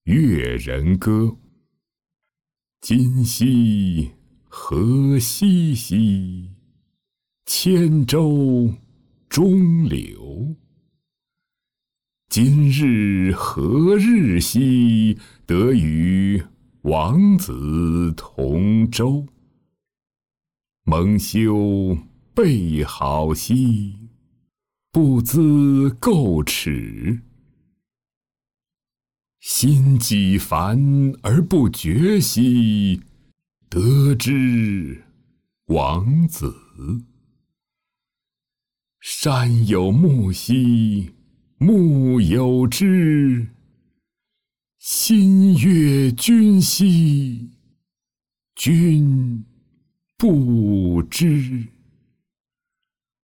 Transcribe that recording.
越人歌。今夕何夕兮，千舟中流。今日何日兮，得与王子同舟。蒙羞备好兮，不知垢耻。心几烦而不决兮，得之王子。山有木兮，木有枝。心悦君兮，君不知。